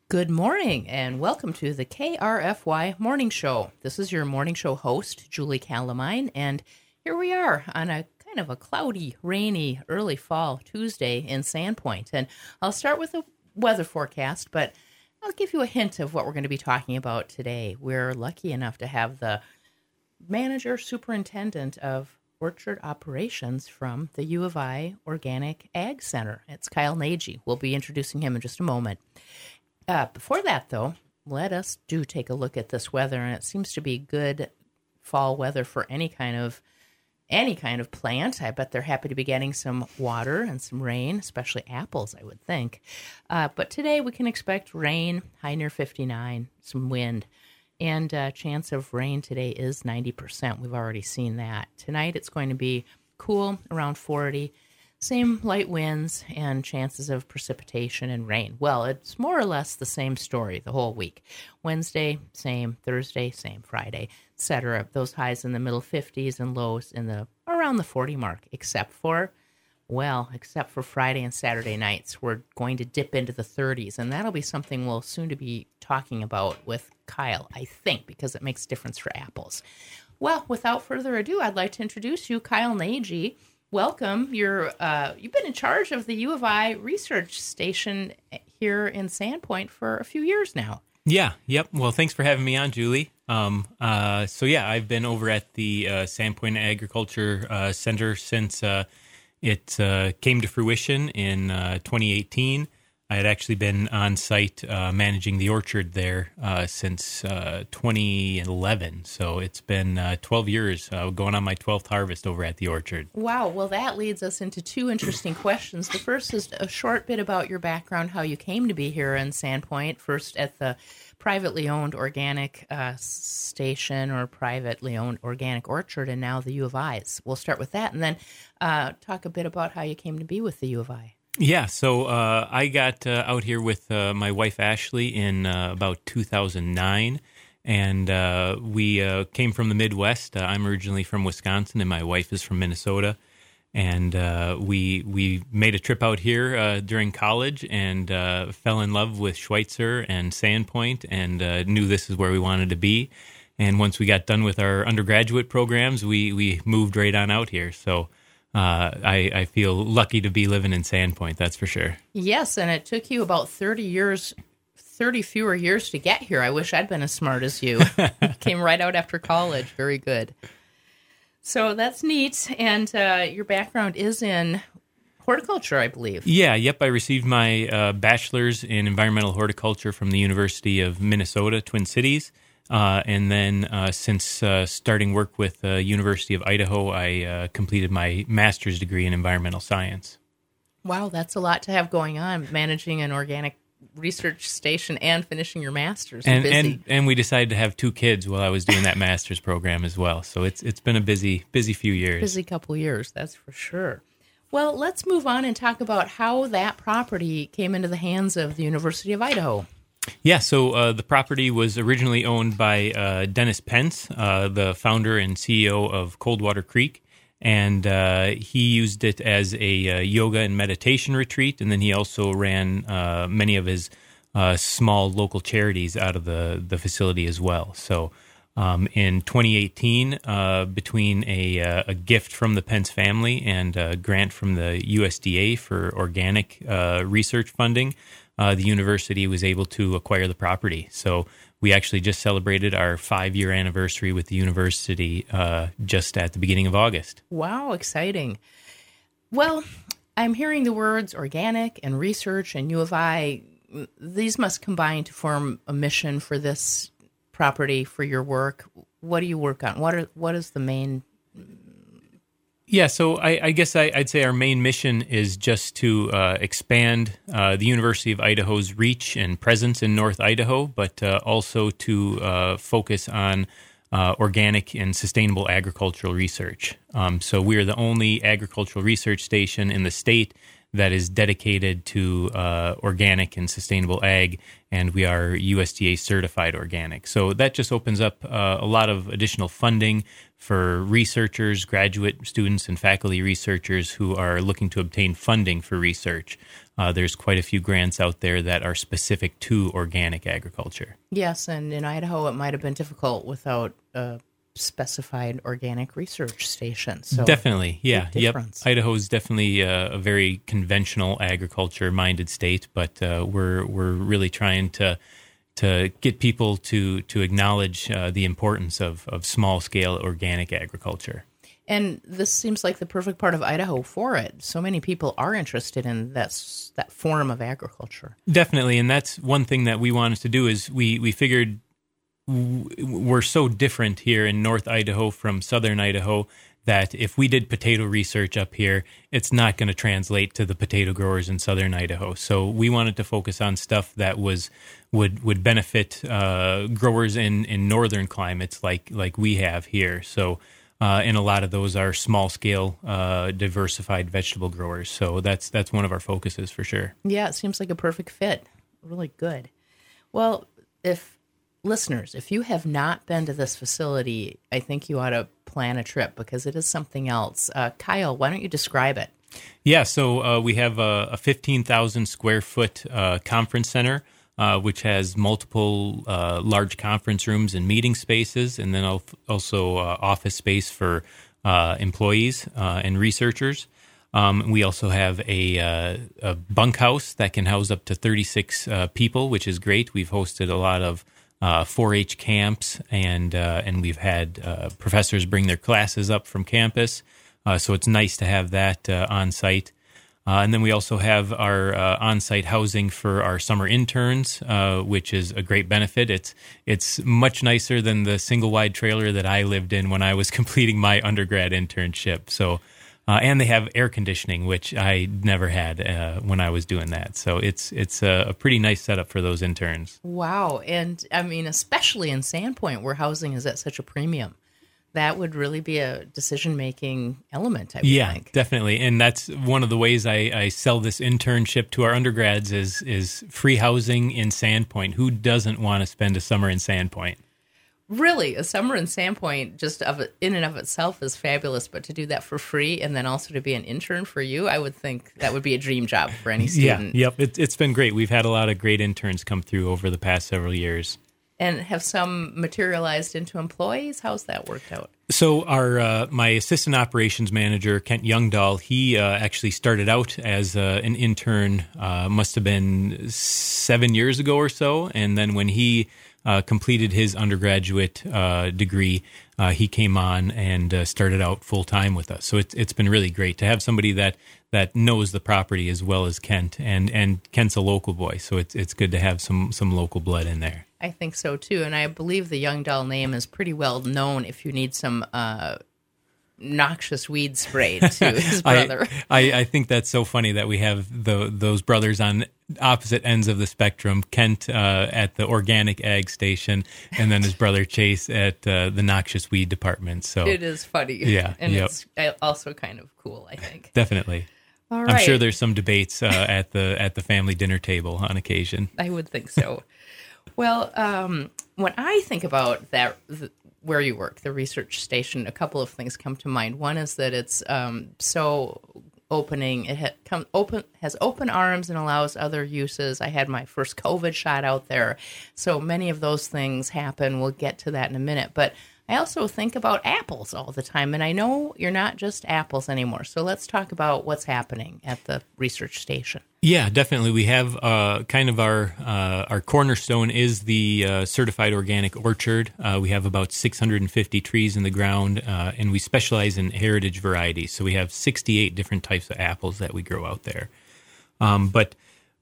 Good morning and welcome to the KRFY Morning Show. This is your morning show host, Julie Calamine, and here we are on a kind of a cloudy, rainy, early fall Tuesday in Sandpoint. And I'll start with the weather forecast, but I'll give you a hint of what we're going to be talking about today. We're lucky enough to have the superintendent of orchard operations from the U of I Organic Ag Center. It's Kyle Nagy. We'll be introducing him in just a moment. Before that, though, let us take a look at this weather, and it seems to be good fall weather for any kind of plant. I bet they're happy to be getting some water and some rain, especially apples, I would think. But today we can expect rain, high near 59, some wind, and chance of rain today is 90%. We've already seen that. Tonight it's going to be cool, around 40. Same light winds and chances of precipitation and rain. Well, it's more or less the same story the whole week. Wednesday, same. Thursday, same. Friday, etc. Those highs in the middle 50s and lows around the 40 mark, except for Friday and Saturday nights. We're going to dip into the 30s, and that'll be something we'll soon to be talking about with Kyle, I think, because it makes a difference for apples. Well, without further ado, I'd like to introduce you, Kyle Nagy. Welcome. You've been in charge of the U of I research station here in Sandpoint for a few years now. Yeah. Yep. Well, thanks for having me on, Julie. I've been over at the Sandpoint Agriculture Center since it came to fruition in 2018. I had actually been on site managing the orchard there since 2011. So it's been 12 years going on my 12th harvest over at the orchard. Wow. Well, that leads us into two interesting questions. The first is a short bit about your background, how you came to be here in Sandpoint, first at the privately owned organic station or privately owned organic orchard, and now the U of I's. We'll start with that and then talk a bit about how you came to be with the U of I. Yeah, so I got out here with my wife, Ashley, in about 2009, and we came from the Midwest. I'm originally from Wisconsin, and my wife is from Minnesota, and we made a trip out here during college and fell in love with Schweitzer and Sandpoint and knew this is where we wanted to be. And once we got done with our undergraduate programs, we moved right on out here, so... I feel lucky to be living in Sandpoint, that's for sure. Yes, and it took you about 30 fewer years to get here. I wish I'd been as smart as you. Came right out after college. Very good. So that's neat. And your background is in horticulture, I believe. Yeah, yep. I received my bachelor's in environmental horticulture from the University of Minnesota, Twin Cities. And then since starting work with the University of Idaho, I completed my master's degree in environmental science. Wow, that's a lot to have going on, managing an organic research station and finishing your master's. And we decided to have 2 kids while I was doing that master's program as well. So it's been a busy few years. Busy couple years, that's for sure. Well, let's move on and talk about how that property came into the hands of the University of Idaho. Yeah, so the property was originally owned by Dennis Pence, the founder and CEO of Coldwater Creek, and he used it as a yoga and meditation retreat, and then he also ran many of his small local charities out of the facility as well. So in 2018, between a gift from the Pence family and a grant from the USDA for organic research funding, the university was able to acquire the property. So we actually just celebrated our 5-year anniversary with the university just at the beginning of August. Wow, exciting. Well, I'm hearing the words organic and research and U of I. These must combine to form a mission for this property, for your work. What do you work on? What is the main... Yeah, so I guess I'd say our main mission is just to expand the University of Idaho's reach and presence in North Idaho, but also to focus on organic and sustainable agricultural research. So we're the only agricultural research station in the state that is dedicated to organic and sustainable ag, and we are USDA certified organic. So that just opens up a lot of additional funding for researchers, graduate students, and faculty researchers who are looking to obtain funding for research. There's quite a few grants out there that are specific to organic agriculture. Yes, and in Idaho, it might have been difficult without specified organic research station. So definitely, yeah, yep. Idaho is definitely a very conventional agriculture-minded state, but we're really trying to get people to acknowledge the importance of small-scale organic agriculture. And this seems like the perfect part of Idaho for it. So many people are interested in that form of agriculture. Definitely, and that's one thing that we wanted to do is we figured we're so different here in North Idaho from Southern Idaho that if we did potato research up here, it's not going to translate to the potato growers in Southern Idaho. So we wanted to focus on stuff that would benefit growers in northern climates like we have here. So. And a lot of those are small-scale, diversified vegetable growers. So that's one of our focuses for sure. Yeah, it seems like a perfect fit. Really good. Well, if you have not been to this facility, I think you ought to plan a trip because it is something else. Kyle, why don't you describe it? Yeah, so we have a 15,000 square foot conference center. Which has multiple large conference rooms and meeting spaces, and then also office space for employees and researchers. We also have a bunkhouse that can house up to 36 people, which is great. We've hosted a lot of 4-H camps, and we've had professors bring their classes up from campus, so it's nice to have that on site. And then we also have our on-site housing for our summer interns, which is a great benefit. It's much nicer than the single-wide trailer that I lived in when I was completing my undergrad internship. So, and they have air conditioning, which I never had when I was doing that. So it's a pretty nice setup for those interns. Wow, and I mean, especially in Sandpoint, where housing is at such a premium. That would really be a decision-making element, I would think. Yeah, definitely. And that's one of the ways I sell this internship to our undergrads is free housing in Sandpoint. Who doesn't want to spend a summer in Sandpoint? Really, a summer in Sandpoint just in and of itself is fabulous, but to do that for free and then also to be an intern for you, I would think that would be a dream job for any student. Yeah, yep. It's been great. We've had a lot of great interns come through over the past several years. And have some materialized into employees? How's that worked out? So my assistant operations manager, Kent Youngdahl, he actually started out as an intern, must have been 7 years ago or so. And then when he completed his undergraduate degree, he came on and started out full-time with us. So it's been really great to have somebody that knows the property as well as Kent. And Kent's a local boy, so it's good to have some local blood in there. I think so, too. And I believe the Youngdahl name is pretty well known if you need some noxious weed sprayed to his brother. I think that's so funny that we have those brothers on opposite ends of the spectrum. Kent at the organic ag station, and then his brother Chase at the noxious weed department. So it is funny. Yeah. And it's also kind of cool, I think. Definitely. All right. I'm sure there's some debates at the family dinner table on occasion. I would think so. Well, when I think about that, where you work, the research station, a couple of things come to mind. One is that it's so opening. It has open arms and allows other uses. I had my first COVID shot out there, so many of those things happen. We'll get to that in a minute, but I also think about apples all the time, and I know you're not just apples anymore. So let's talk about what's happening at the research station. Yeah, definitely. We have kind of our cornerstone is the certified organic orchard. We have about 650 trees in the ground, and we specialize in heritage varieties. So we have 68 different types of apples that we grow out there. But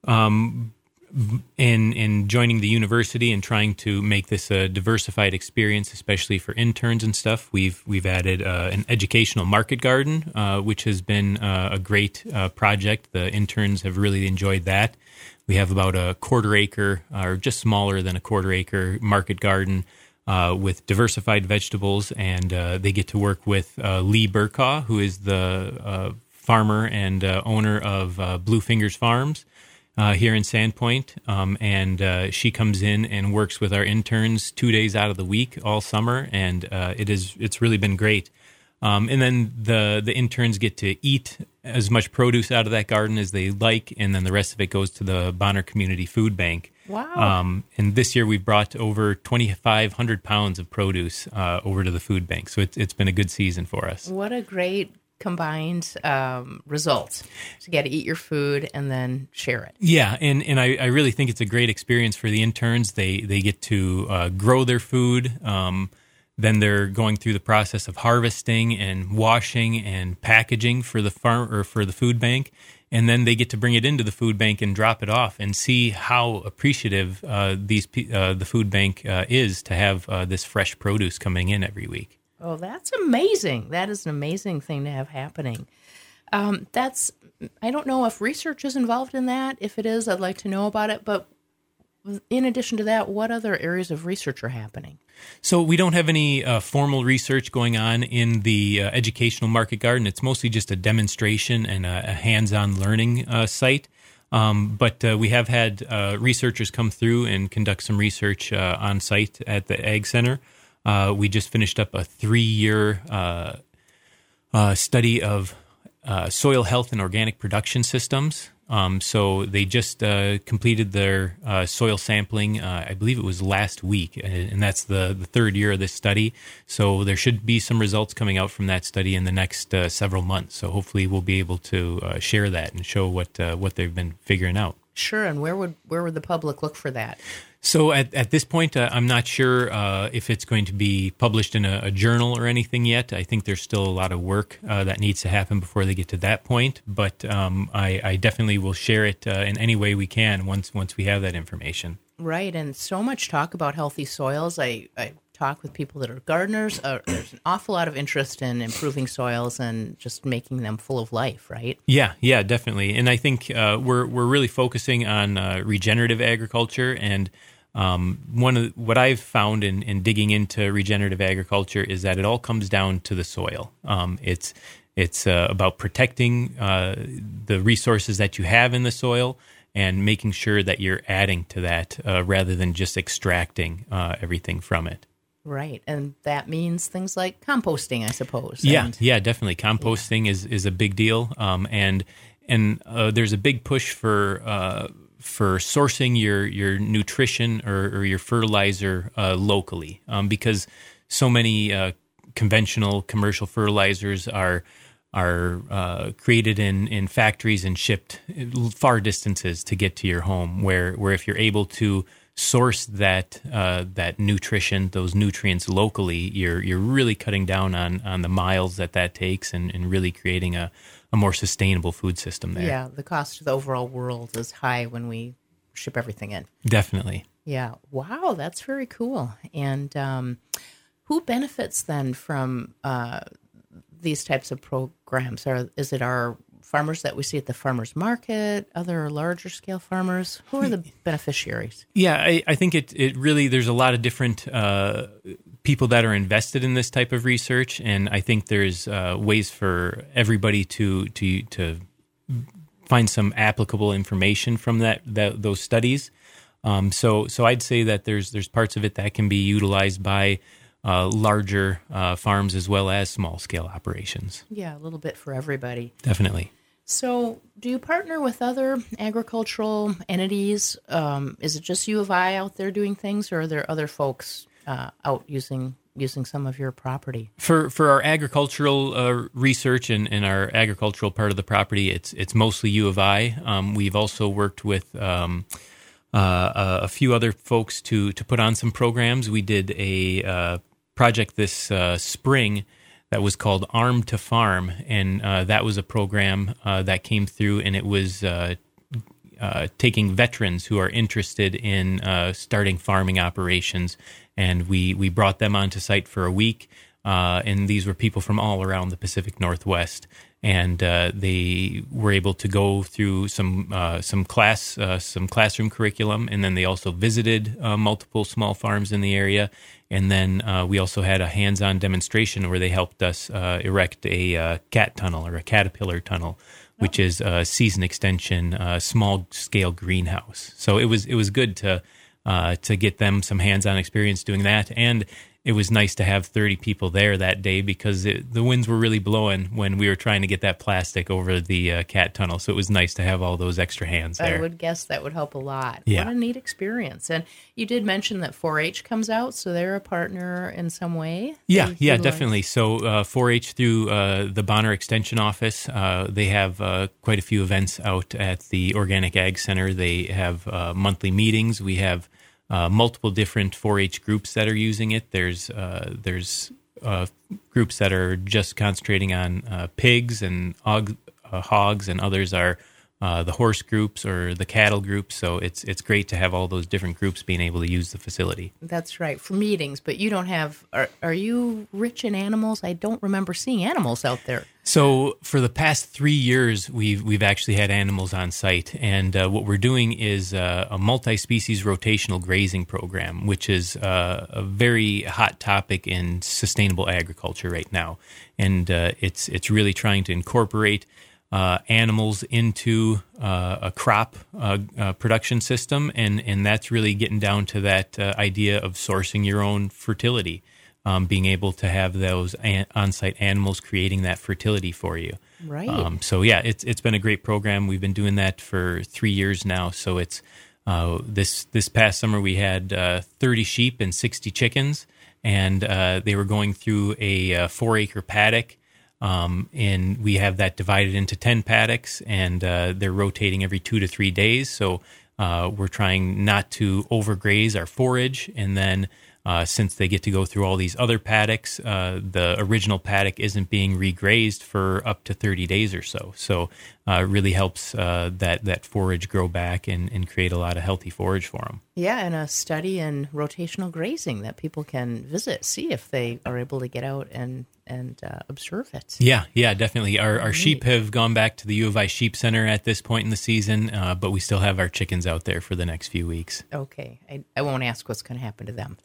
in joining the university and trying to make this a diversified experience, especially for interns and stuff, we've added an educational market garden, which has been a great project. The interns have really enjoyed that. We have about a quarter acre, or just smaller than a quarter acre, market garden with diversified vegetables, and they get to work with Lee Burkaw, who is the farmer and owner of Blue Fingers Farms here in Sandpoint, and she comes in and works with our interns 2 days out of the week all summer, and it's really been great. And then the interns get to eat as much produce out of that garden as they like, and then the rest of it goes to the Bonner Community Food Bank. Wow. And this year we've brought over 2,500 pounds of produce over to the food bank. So it's been a good season for us. What a great combined result. So you got to eat your food and then share it. Yeah, and I really think it's a great experience for the interns. They get to grow their food. Then they're going through the process of harvesting and washing and packaging for the farm or for the food bank, and then they get to bring it into the food bank and drop it off and see how appreciative the food bank is to have this fresh produce coming in every week. Oh, that's amazing! That is an amazing thing to have happening. I don't know if research is involved in that. If it is, I'd like to know about it. But in addition to that, what other areas of research are happening? So we don't have any formal research going on in the educational market garden. It's mostly just a demonstration and a hands-on learning site. But we have had researchers come through and conduct some research on site at the Ag Center. We just finished up a 3-year study of soil health and organic production systems. So they just completed their soil sampling, I believe it was last week, and that's the third year of this study. So there should be some results coming out from that study in the next several months. So hopefully we'll be able to share that and show what they've been figuring out. Sure, and where would the public look for that? So at this point, I'm not sure if it's going to be published in a journal or anything yet. I think there's still a lot of work that needs to happen before they get to that point. But I definitely will share it in any way we can once we have that information. Right, and so much talk about healthy soils. I talk with people that are gardeners. There's an awful lot of interest in improving soils and just making them full of life, right? Yeah, definitely. And I think we're really focusing on regenerative agriculture. And what I've found in digging into regenerative agriculture is that it all comes down to the soil. It's about protecting the resources that you have in the soil and making sure that you're adding to that rather than just extracting everything from it. Right, and that means things like composting, I suppose. Yeah, definitely. Composting is a big deal, and there's a big push for sourcing your nutrition or your fertilizer locally, because so many conventional commercial fertilizers are created in factories and shipped far distances to get to your home. Where if you're able to source that nutrition, those nutrients locally, you're really cutting down on the miles that takes and really creating a more sustainable food system there. Yeah, the cost to the overall world is high when we ship everything in. Definitely. Yeah. Wow, that's very cool. And who benefits then from these types of programs? Is it our farmers that we see at the farmers market, other larger scale farmers? Who are the beneficiaries? Yeah, I think it really, there's a lot of different people that are invested in this type of research, and I think there's ways for everybody to find some applicable information from those studies. So I'd say that there's parts of it that can be utilized by larger farms as well as small scale operations. Yeah, a little bit for everybody. Definitely. So do you partner with other agricultural entities? Is it just U of I out there doing things, or are there other folks out using some of your property? For our agricultural research and our agricultural part of the property, it's mostly U of I. We've also worked with a few other folks to put on some programs. We did a project this spring that was called Arm to Farm, and that was a program that came through, and it was taking veterans who are interested in starting farming operations, and we brought them onto site for a week, and these were people from all around the Pacific Northwest, and they were able to go through some classroom curriculum, and then they also visited multiple small farms in the area. And then we also had a hands-on demonstration where they helped us erect a cat tunnel or a caterpillar tunnel, which is a season extension, small-scale greenhouse. So it was good to get them some hands-on experience doing that, and it was nice to have 30 people there that day because the winds were really blowing when we were trying to get that plastic over the cat tunnel. So it was nice to have all those extra hands there. I would guess that would help a lot. Yeah. What a neat experience. And you did mention that 4-H comes out, so they're a partner in some way? Yeah, definitely. So 4-H through the Bonner Extension Office, they have quite a few events out at the Organic Ag Center. They have monthly meetings. We have multiple different 4-H groups that are using it. There's groups that are just concentrating on pigs and hogs, and others are the horse groups or the cattle groups. So it's great to have all those different groups being able to use the facility. That's right, for meetings. But you don't have, are you rich in animals? I don't remember seeing animals out there. So for the past 3 years, we've actually had animals on site, and what we're doing is a multi-species rotational grazing program, which is a very hot topic in sustainable agriculture right now, and it's really trying to incorporate animals into a crop production system, and that's really getting down to that idea of sourcing your own fertility. Being able to have those on-site animals creating that fertility for you. Right. So yeah, it's been a great program. We've been doing that for 3 years now. So it's this past summer we had 30 sheep and 60 chickens, and they were going through a 4-acre paddock. And we have that divided into 10 paddocks, and they're rotating every 2 to 3 days. So we're trying not to overgraze our forage, and then since they get to go through all these other paddocks, the original paddock isn't being regrazed for up to 30 days or so. So it really helps that forage grow back and create a lot of healthy forage for them. Yeah, and a study in rotational grazing that people can visit, see if they are able to get out and observe it. Yeah, definitely. Our sheep have gone back to the U of I Sheep Center at this point in the season, but we still have our chickens out there for the next few weeks. Okay. I won't ask what's going to happen to them.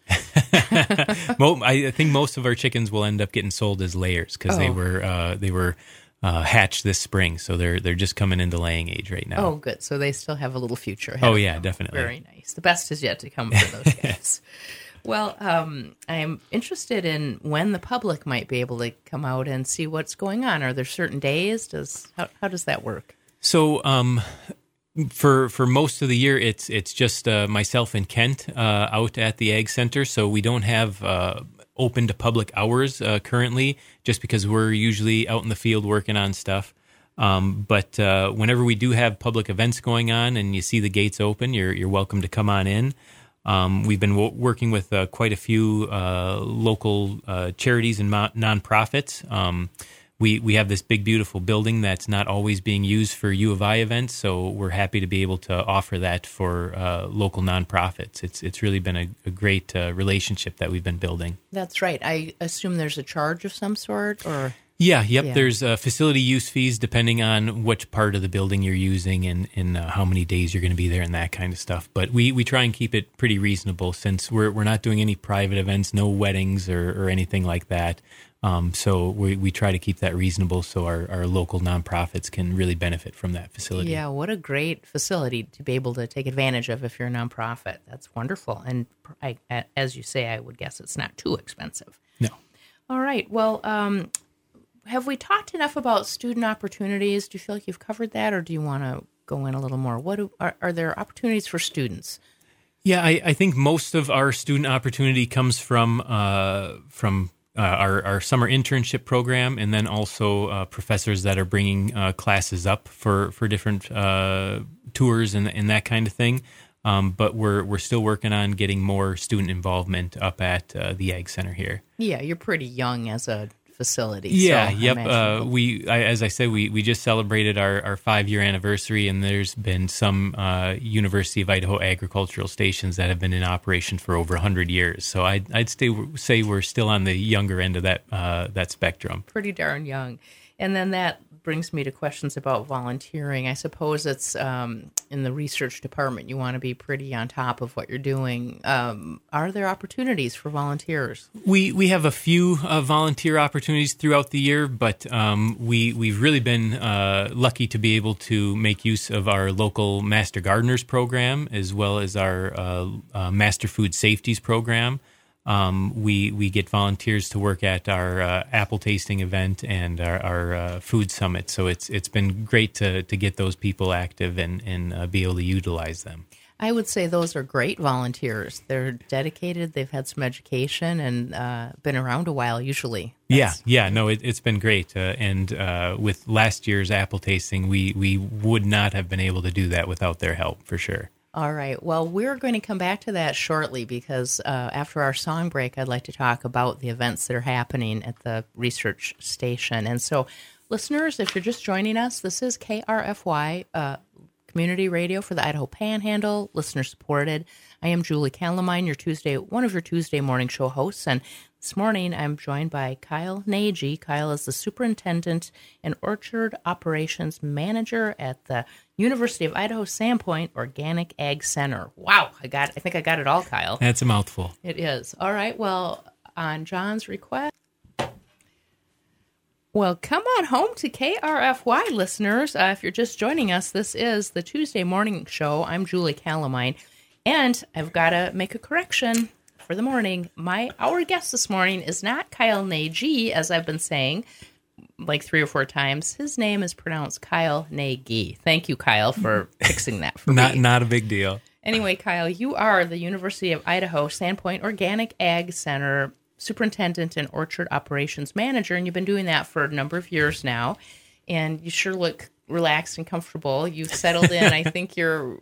I think most of our chickens will end up getting sold as layers because they were hatched this spring, so they're just coming into laying age right now. Oh, good. So they still have a little future ahead Oh, of yeah, them. definitely. Very nice. The best is yet to come for those guys. Well, I'm interested in when the public might be able to come out and see what's going on. Are there certain days? How does that work? So for most of the year, it's just myself and Kent out at the Ag Center. So we don't have open to public hours currently, just because we're usually out in the field working on stuff. But whenever we do have public events going on and you see the gates open, you're welcome to come on in. We've been working with quite a few local charities and nonprofits. We have this big, beautiful building that's not always being used for U of I events, so we're happy to be able to offer that for local nonprofits. It's really been a great relationship that we've been building. That's right. I assume there's a charge of some sort, or... Yeah. There's facility use fees depending on which part of the building you're using and how many days you're going to be there and that kind of stuff. But we try and keep it pretty reasonable since we're not doing any private events, no weddings or anything like that. So we try to keep that reasonable so our local nonprofits can really benefit from that facility. Yeah, what a great facility to be able to take advantage of if you're a nonprofit. That's wonderful. And as you say, I would guess it's not too expensive. No. All right. Well, have we talked enough about student opportunities? Do you feel like you've covered that, or do you want to go in a little more? Are there opportunities for students? Yeah, I think most of our student opportunity comes from our summer internship program, and then also professors that are bringing classes up for different tours and that kind of thing. But we're still working on getting more student involvement up at the Ag Center here. Yeah, you're pretty young as a facility. Yeah, so yep. As I said, we just celebrated our 5-year anniversary, and there's been some University of Idaho agricultural stations that have been in operation for over 100 years. So I'd say we're still on the younger end of that spectrum. Pretty darn young. And then that brings me to questions about volunteering. I suppose it's in the research department. You want to be pretty on top of what you're doing. Are there opportunities for volunteers? We have a few volunteer opportunities throughout the year, but we've really been lucky to be able to make use of our local Master Gardeners program as well as our Master Food Safeties program. We get volunteers to work at our apple tasting event and our food summit. So it's been great to get those people active and be able to utilize them. I would say those are great volunteers. They're dedicated. They've had some education and been around a while usually. Yeah. No, it's been great. And with last year's apple tasting, we would not have been able to do that without their help, for sure. All right. Well, we're going to come back to that shortly because after our song break, I'd like to talk about the events that are happening at the research station. And so, listeners, if you're just joining us, this is KRFY, community radio for the Idaho Panhandle, listener supported. I am Julie Calamine, one of your Tuesday morning show hosts, and this morning I'm joined by Kyle Nagy. Kyle is the superintendent and orchard operations manager at the University of Idaho Sandpoint Organic Ag Center. Wow, I think I got it all, Kyle. That's a mouthful. It is. All right. Well, on John's request. Well, come on home to KRFY, listeners. If you're just joining us, this is the Tuesday morning show. I'm Julie Calamine, and I've got to make a correction for the morning. Our guest this morning is not Kyle Nagy, as I've been saying like 3 or 4 times. His name is pronounced Kyle Nagy. Thank you, Kyle, for fixing that for me. Not a big deal. Anyway, Kyle, you are the University of Idaho Sandpoint Organic Ag Center superintendent and orchard operations manager, and you've been doing that for a number of years now, and you sure look relaxed and comfortable. You've settled in. I think have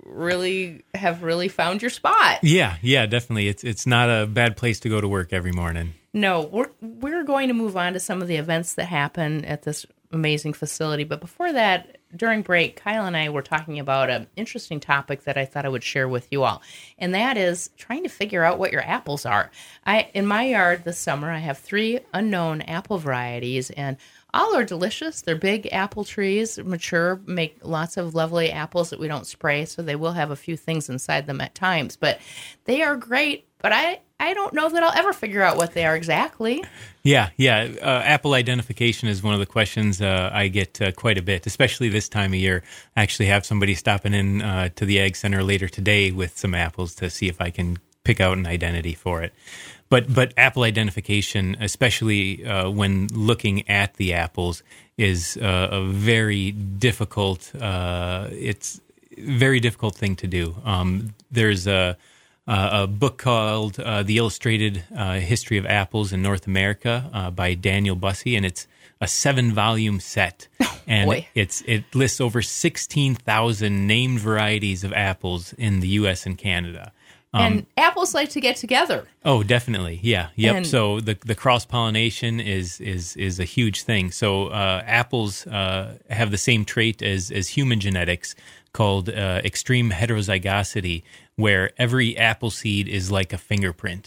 really found your spot. Yeah, definitely. It's not a bad place to go to work every morning. No, we're going to move on to some of the events that happen at this amazing facility, but before that, during break, Kyle and I were talking about an interesting topic that I thought I would share with you all, and that is trying to figure out what your apples are. In my yard this summer, I have 3 unknown apple varieties, and all are delicious. They're big apple trees, mature, make lots of lovely apples that we don't spray, so they will have a few things inside them at times, but they are great. But I don't know that I'll ever figure out what they are exactly. Yeah. Apple identification is one of the questions I get quite a bit, especially this time of year. I actually have somebody stopping in to the Ag Center later today with some apples to see if I can pick out an identity for it. But apple identification, especially when looking at the apples, is a very difficult. It's a very difficult thing to do. There's a book called The Illustrated History of Apples in North America by Daniel Bussey, and it's a 7-volume set. And it lists over 16,000 named varieties of apples in the U.S. and Canada. And apples like to get together. Oh, definitely. Yeah. Yep. And so the cross-pollination is a huge thing. So apples have the same trait as human genetics called extreme heterozygosity, where every apple seed is like a fingerprint.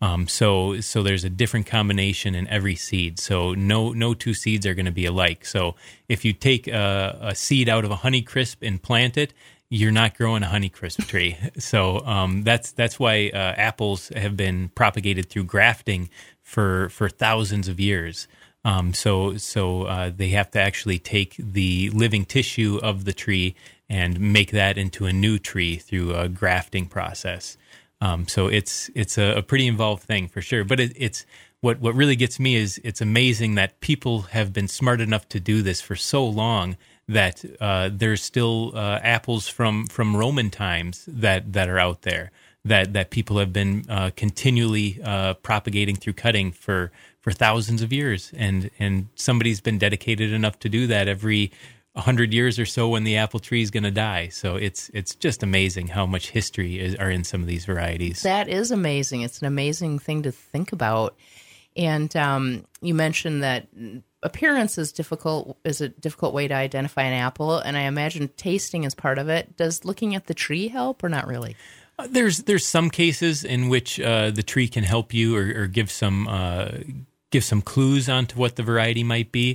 So there's a different combination in every seed. So no 2 seeds are going to be alike. So if you take a seed out of a Honeycrisp and plant it, you're not growing a Honeycrisp tree. So that's why apples have been propagated through grafting for thousands of years. So they have to actually take the living tissue of the tree and make that into a new tree through a grafting process. So it's a pretty involved thing for sure. But it's what really gets me is it's amazing that people have been smart enough to do this for so long that there's still apples from Roman times that are out there that people have been continually propagating through cutting for thousands of years, and somebody's been dedicated enough to do that every 100 years or so when the apple tree is going to die. So it's just amazing how much history are in some of these varieties. That is amazing. It's an amazing thing to think about. And you mentioned that appearance is a difficult way to identify an apple, and I imagine tasting is part of it. Does looking at the tree help, or not really? There's some cases in which the tree can help you or give some clues onto what the variety might be.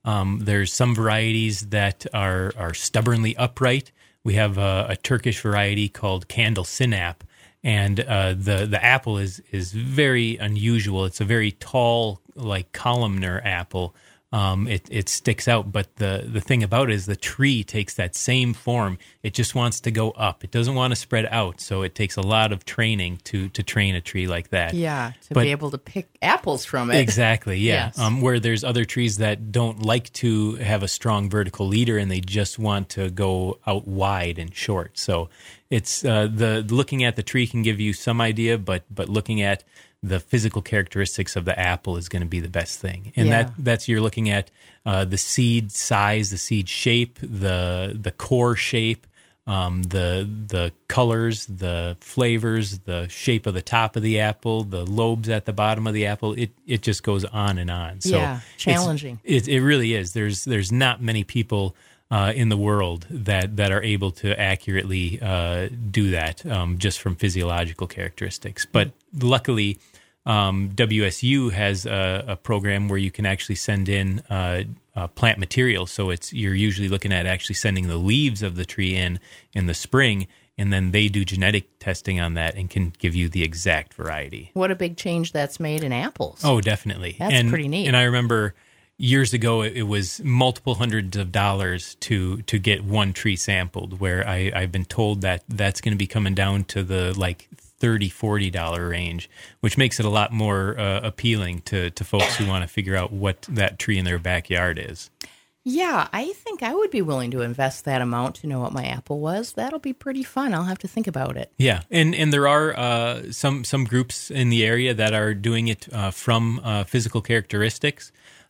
There's some varieties that are stubbornly upright. We have a Turkish variety called Candle Sinap, and the apple is very unusual. It's a very tall, like columnar apple. It sticks out, but the thing about it is the tree takes that same form. It just wants to go up. It doesn't want to spread out, so it takes a lot of training to train a tree like that. Yeah, be able to pick apples from it. Exactly, yeah. Yes. Where there's other trees that don't like to have a strong vertical leader, and they just want to go out wide and short. So it's the looking at the tree can give you some idea, but looking at the physical characteristics of the apple is going to be the best thing. And that's you're looking at the seed size, the seed shape, the core shape, the colors, the flavors, the shape of the top of the apple, the lobes at the bottom of the apple. It just goes on and on. So challenging. It really is. There's not many people in the world that are able to accurately do that just from physiological characteristics. But luckily, WSU has a program where you can actually send in plant material. So you're usually looking at actually sending the leaves of the tree in the spring, and then they do genetic testing on that and can give you the exact variety. What a big change that's made in apples. Oh, definitely. That's pretty neat. And I remember years ago, it was multiple hundreds of dollars to get one tree sampled, where I've been told that that's going to be coming down to the like $30, $40 range, which makes it a lot more appealing to folks who want to figure out what that tree in their backyard is. Yeah, I think I would be willing to invest that amount to know what my apple was. That'll be pretty fun. I'll have to think about it. Yeah, and there are some groups in the area that are doing it from physical characteristics.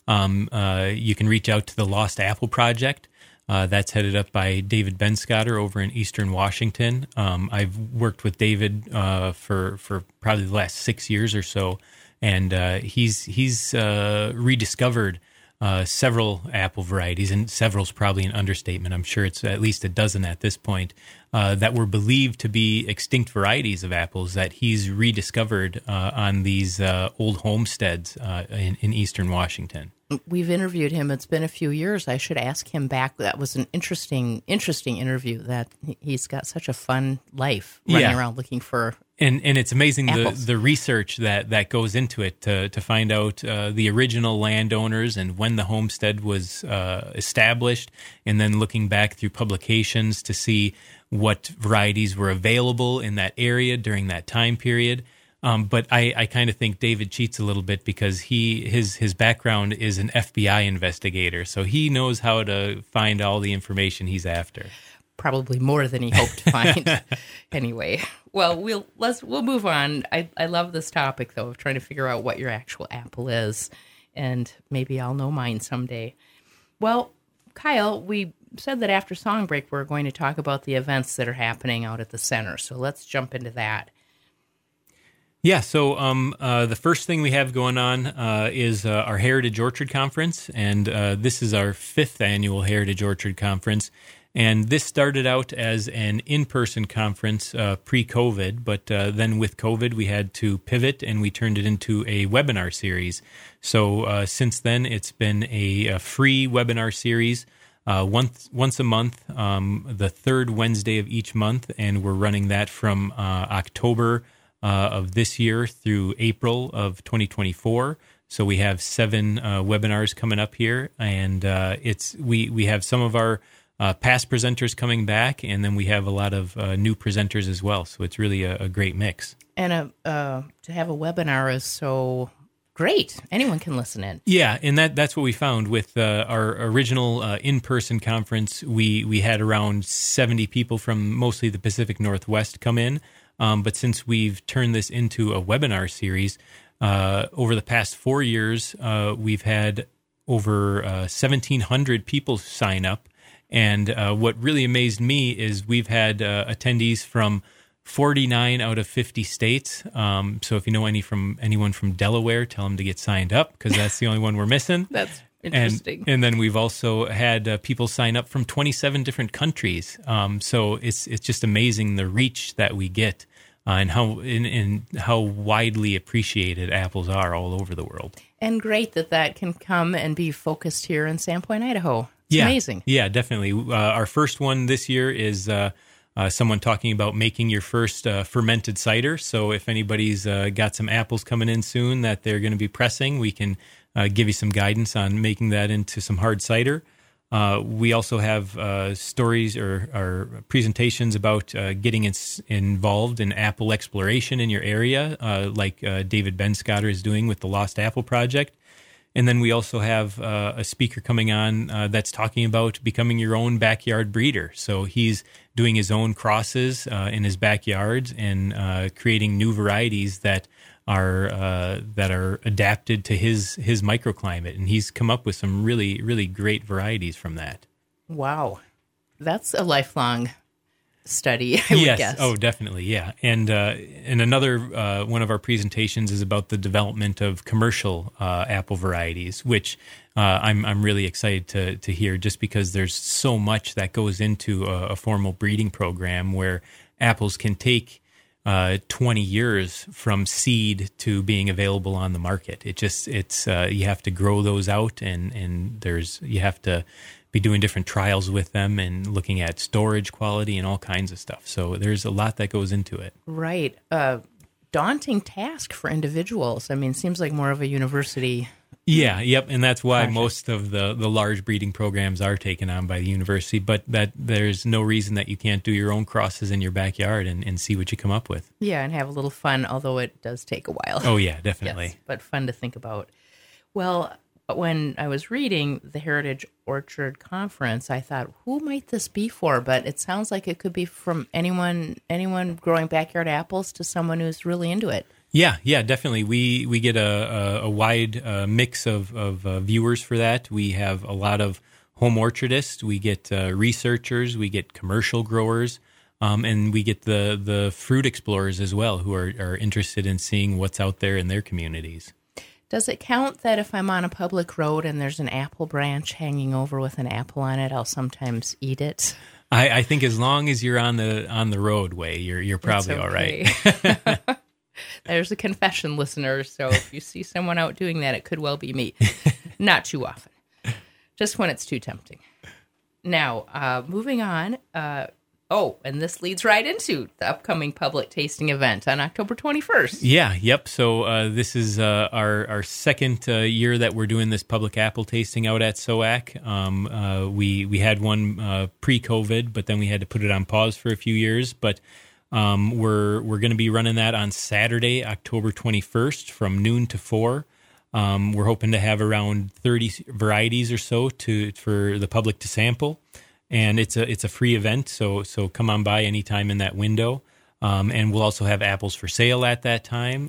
You can reach out to the Lost Apple Project. That's headed up by David Benscotter over in Eastern Washington. I've worked with David for probably the last 6 years or so, and he's rediscovered several apple varieties, and several's probably an understatement. I'm sure it's at least a dozen at this point that were believed to be extinct varieties of apples that he's rediscovered on these old homesteads in Eastern Washington. We've interviewed him. It's been a few years. I should ask him back. That was an interesting interview. That he's got such a fun life running around looking for. And it's amazing apples. the research that goes into it to find out the original landowners and when the homestead was established, and then looking back through publications to see what varieties were available in that area during that time period. But I kind of think David cheats a little bit because his background is an FBI investigator, so he knows how to find all the information he's after. Probably more than he hoped to find. Anyway, well, we'll move on. I love this topic though, of trying to figure out what your actual apple is, and maybe I'll know mine someday. Well, Kyle, we said that after song break we're going to talk about the events that are happening out at the center. So let's jump into that. Yeah, so the first thing we have going on is our Heritage Orchard Conference, and this is our 5th annual Heritage Orchard Conference. And this started out as an in-person conference pre-COVID, but then with COVID we had to pivot and we turned it into a webinar series. So since then it's been a free webinar series once a month, the third Wednesday of each month, and we're running that from October of this year through April of 2024. So we have 7 webinars coming up here, and we have some of our past presenters coming back, and then we have a lot of new presenters as well. So it's really a great mix. And to have a webinar is so great. Anyone can listen in. Yeah, and that's what we found with our original in-person conference. We had around 70 people from mostly the Pacific Northwest come in. But since we've turned this into a webinar series, over the past 4 years, we've had over 1,700 people sign up. And what really amazed me is we've had attendees from 49 out of 50 states. So if you know anyone from Delaware, tell them to get signed up, because that's the only one we're missing. That's interesting. And then we've also had people sign up from 27 different countries. So it's just amazing the reach that we get and how widely appreciated apples are all over the world. And great that can come and be focused here in Sandpoint, Idaho. It's amazing. Yeah, definitely. Our first one this year is someone talking about making your first fermented cider. So if anybody's got some apples coming in soon that they're going to be pressing, we can give you some guidance on making that into some hard cider. We also have stories or presentations about getting involved in apple exploration in your area, like David Benscotter is doing with the Lost Apple Project. And then we also have a speaker coming on that's talking about becoming your own backyard breeder. So he's doing his own crosses in his backyard and creating new varieties that are adapted to his microclimate. And he's come up with some really, really great varieties from that. Wow. That's a lifelong study, I would guess. Oh, definitely, yeah. And another one of our presentations is about the development of commercial apple varieties, which I'm really excited to hear, just because there's so much that goes into a formal breeding program where apples can take 20 years from seed to being available on the market. It's you have to grow those out, and you have to be doing different trials with them and looking at storage quality and all kinds of stuff. So there's a lot that goes into it. Right. Daunting task for individuals. I mean, it seems like more of a university. Yeah, yep, and that's why most of the large breeding programs are taken on by the university, but that there's no reason that you can't do your own crosses in your backyard and see what you come up with. Yeah, and have a little fun, although it does take a while. Oh, yeah, definitely. Yes, but fun to think about. Well, when I was reading the Heritage Orchard Conference, I thought, who might this be for? But it sounds like it could be from anyone growing backyard apples to someone who's really into it. Yeah, definitely. We get a wide mix of viewers for that. We have a lot of home orchardists. We get researchers. We get commercial growers. And we get the fruit explorers as well, who are interested in seeing what's out there in their communities. Does it count that if I'm on a public road and there's an apple branch hanging over with an apple on it, I'll sometimes eat it? I think as long as you're on the roadway, you're probably all right. There's a confession, listeners. So if you see someone out doing that, it could well be me. Not too often. Just when it's too tempting. Now, moving on. And this leads right into the upcoming public tasting event on October 21st. Yep. So this is our second year that we're doing this public apple tasting out at SOAC. We had one pre-COVID, but then we had to put it on pause for a few years. But we're going to be running that on Saturday, October 21st from noon to 4. We're hoping to have around 30 varieties or so for the public to sample. And it's a free event, so come on by anytime in that window. And we'll also have apples for sale at that time.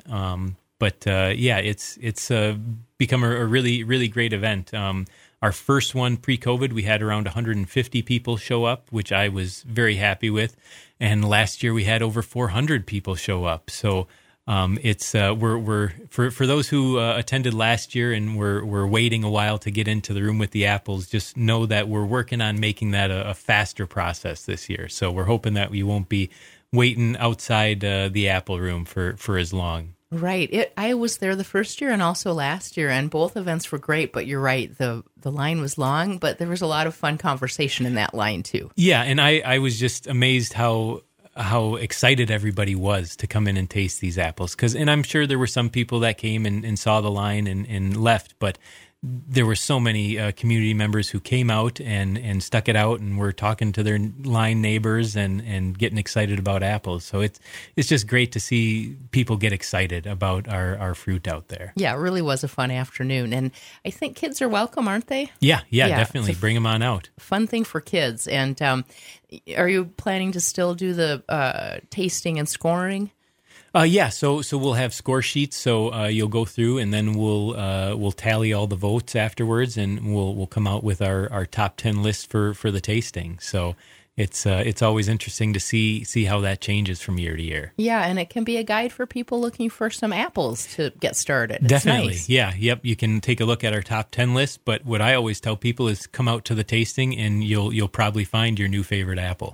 It's become a really, really great event. Our first one pre-COVID, we had around 150 people show up, which I was very happy with. And last year we had over 400 people show up. So we're for those who attended last year and we're waiting a while to get into the room with the apples, just know that we're working on making that a faster process this year. So we're hoping that we won't be waiting outside the apple room for as long. Right. I was there the first year and also last year, and both events were great, but you're right. The line was long, but there was a lot of fun conversation in that line too. Yeah, and I was just amazed how excited everybody was to come in and taste these apples. And I'm sure there were some people that came and saw the line and left, but there were so many community members who came out and stuck it out and were talking to their line neighbors and getting excited about apples. So it's just great to see people get excited about our fruit out there. Yeah, it really was a fun afternoon. And I think kids are welcome, aren't they? Yeah, definitely. Bring them on out. Fun thing for kids. And are you planning to still do the tasting and scoring? So we'll have score sheets. So you'll go through, and then we'll tally all the votes afterwards, and we'll come out with our top 10 list for the tasting. So it's always interesting to see how that changes from year to year. Yeah, and it can be a guide for people looking for some apples to get started. It's definitely, nice. Yeah, yep. You can take a look at our top 10 list. But what I always tell people is come out to the tasting, and you'll probably find your new favorite apple.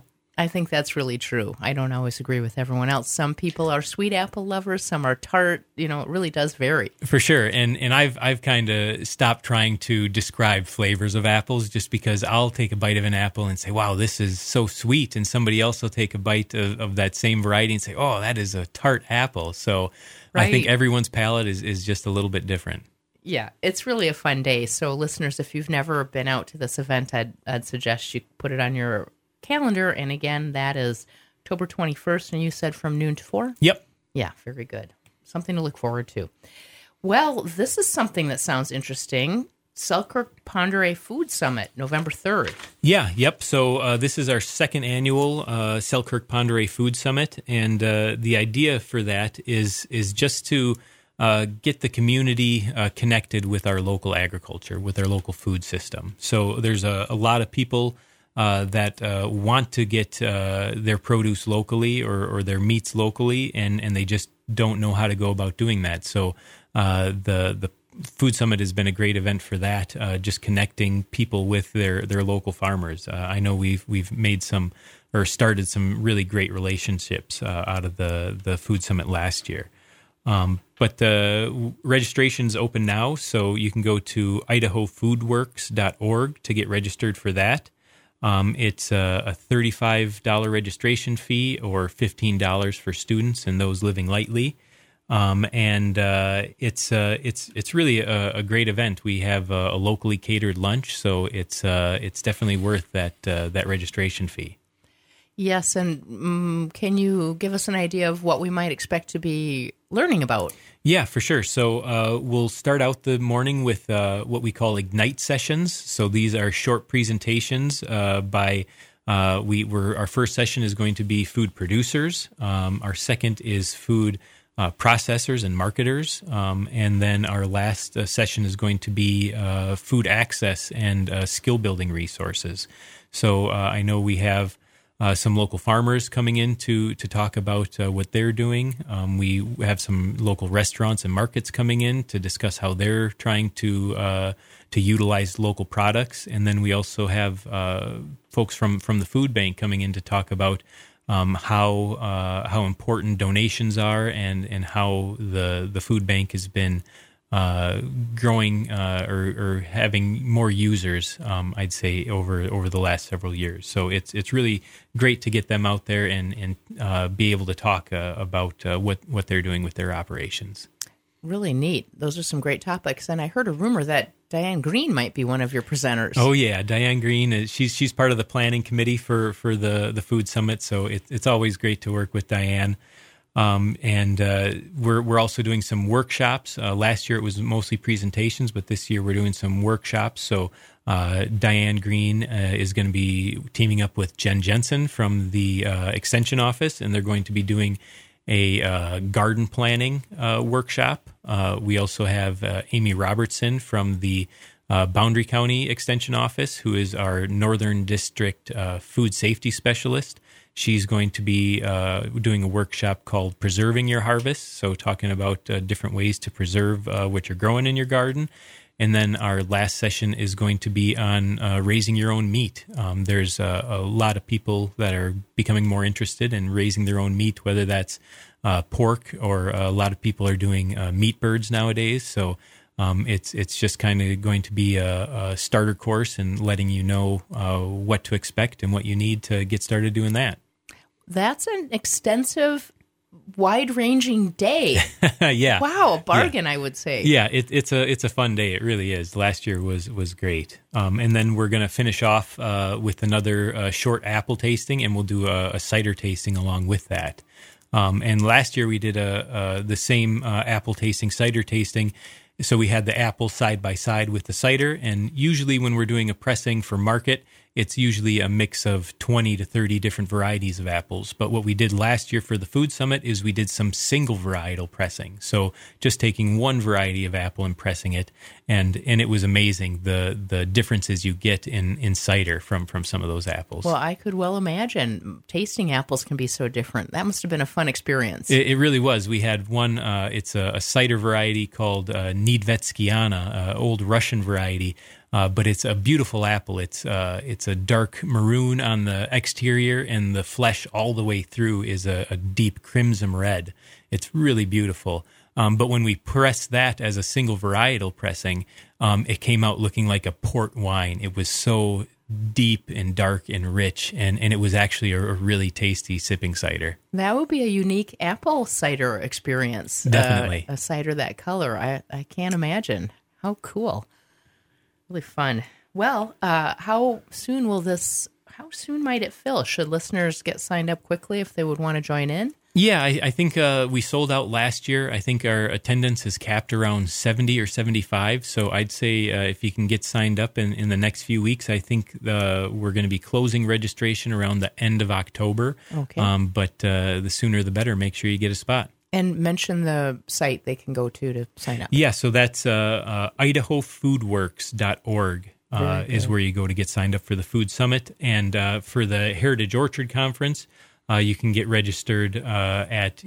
I think that's really true. I don't always agree with everyone else. Some people are sweet apple lovers, some are tart. It really does vary. For sure. And I've kind of stopped trying to describe flavors of apples just because I'll take a bite of an apple and say, wow, this is so sweet. And somebody else will take a bite of that same variety and say, oh, that is a tart apple. So Right. I think everyone's palate is just a little bit different. Yeah, it's really a fun day. So listeners, if you've never been out to this event, I'd suggest you put it on your calendar. And again, that is October 21st. And you said from noon to 4? Yep. Yeah, very good. Something to look forward to. Well, this is something that sounds interesting. Selkirk Pend Oreille Food Summit, November 3rd. Yeah, yep. So this is our second annual Selkirk Pend Oreille Food Summit. And the idea for that is just to get the community connected with our local agriculture, with our local food system. So there's a lot of people that want to get their produce locally or their meats locally, and they just don't know how to go about doing that. So the Food Summit has been a great event for that, just connecting people with their local farmers. I know we've made some or started some really great relationships out of the Food Summit last year. But the registration's open now, so you can go to idahofoodworks.org to get registered for that. It's a $35 registration fee or $15 for students and those living lightly. And it's really a great event. We have a locally catered lunch, so it's definitely worth that registration fee. Yes, and can you give us an idea of what we might expect to be learning about? Yeah, for sure. So we'll start out the morning with what we call Ignite sessions. So these are short presentations by our first session is going to be food producers. Our second is food processors and marketers. And then our last session is going to be food access and skill building resources. So I know we have some local farmers coming in to talk about what they're doing. We have some local restaurants and markets coming in to discuss how they're trying to utilize local products. And then we also have folks from the food bank coming in to talk about how important donations are and how the food bank has been growing or having more users, I'd say, over the last several years. So it's really great to get them out there and be able to talk about what they're doing with their operations. Really neat. Those are some great topics. And I heard a rumor that Diane Green might be one of your presenters. Oh yeah, Diane Green. She's part of the planning committee for the Food Summit. So it's always great to work with Diane. And we're also doing some workshops. Last year it was mostly presentations, but this year we're doing some workshops. So Diane Green is going to be teaming up with Jen Jensen from the Extension Office, and they're going to be doing a garden planning workshop. We also have Amy Robertson from the Boundary County Extension Office, who is our Northern District food safety specialist. She's going to be doing a workshop called Preserving Your Harvest, so talking about different ways to preserve what you're growing in your garden. And then our last session is going to be on raising your own meat. There's a lot of people that are becoming more interested in raising their own meat, whether that's pork or a lot of people are doing meat birds nowadays. So it's just kind of going to be a starter course and letting you know what to expect and what you need to get started doing that. That's an extensive, wide-ranging day. Yeah. Wow, a bargain, yeah. I would say. Yeah, it's a fun day. It really is. Last year was great. And then we're going to finish off with another short apple tasting, and we'll do a cider tasting along with that. And last year we did the same apple tasting, cider tasting. So we had the apple side by side with the cider, and usually when we're doing a pressing for market, it's usually a mix of 20 to 30 different varieties of apples. But what we did last year for the Food Summit is we did some single varietal pressing. So just taking one variety of apple and pressing it, and it was amazing the differences you get in cider from some of those apples. Well, I could well imagine tasting apples can be so different. That must have been a fun experience. It really was. We had one, it's a cider variety called Nedvetskiana, old Russian variety. But it's a beautiful apple. It's a dark maroon on the exterior, and the flesh all the way through is a deep crimson red. It's really beautiful. But when we pressed that as a single varietal pressing, it came out looking like a port wine. It was so deep and dark and rich, and it was actually a really tasty sipping cider. That would be a unique apple cider experience. Definitely. A cider that color. I can't imagine. How cool. Really fun. Well, how soon might it fill? Should listeners get signed up quickly if they would want to join in? Yeah, I think we sold out last year. I think our attendance is capped around 70 or 75. So I'd say if you can get signed up in the next few weeks, I think we're going to be closing registration around the end of October. Okay. But the sooner the better. Make sure you get a spot. And mention the site they can go to sign up. Yeah, so that's idahofoodworks.org is where you go to get signed up for the Food Summit. And for the Heritage Orchard Conference, you can get registered at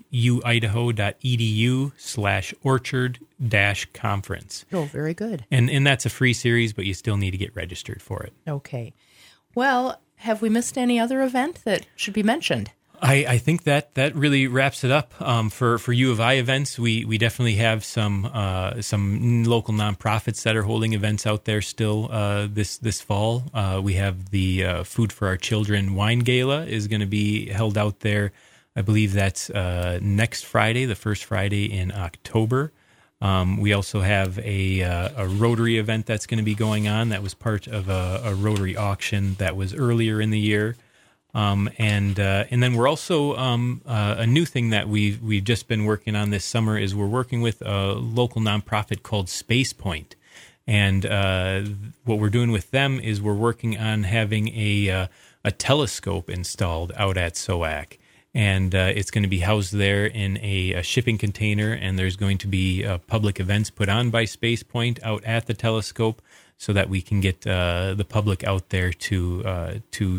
uidaho.edu/orchard-conference. Oh, very good. And that's a free series, but you still need to get registered for it. Okay. Well, have we missed any other event that should be mentioned? I think that really wraps it up. For U of I events, we definitely have some local nonprofits that are holding events out there still this fall. We have the Food for Our Children Wine Gala is going to be held out there. I believe that's next Friday, the first Friday in October. We also have a Rotary event that's going to be going on. That was part of a Rotary auction that was earlier in the year. And then we're also a new thing that we've just been working on this summer is we're working with a local nonprofit called Space Point, and what we're doing with them is we're working on having a telescope installed out at SOAC, and it's going to be housed there in a shipping container, and there's going to be public events put on by Space Point out at the telescope so that we can get the public out there to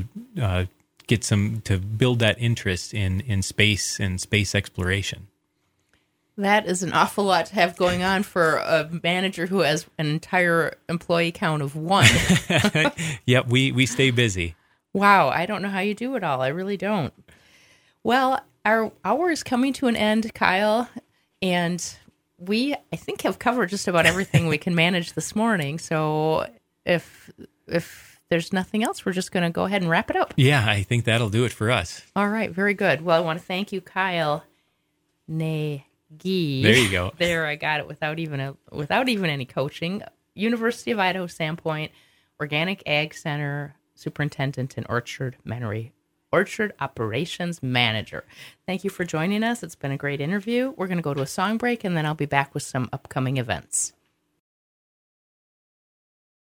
build that interest in space and space exploration. That is an awful lot to have going on for a manager who has an entire employee count of 1. Yep, we stay busy. Wow, I don't know how you do it all. I really don't. Well, our hour is coming to an end, Kyle, and we, I think, have covered just about everything we can manage this morning. So if there's nothing else, we're just going to go ahead and wrap it up. Yeah, I think that'll do it for us. All right, very good. Well, I want to thank you, Kyle Nagy. There you go. There, I got it without even any coaching. University of Idaho Sandpoint Organic Ag Center Superintendent and Orchard Operations Manager. Thank you for joining us. It's been a great interview. We're going to go to a song break, and then I'll be back with some upcoming events.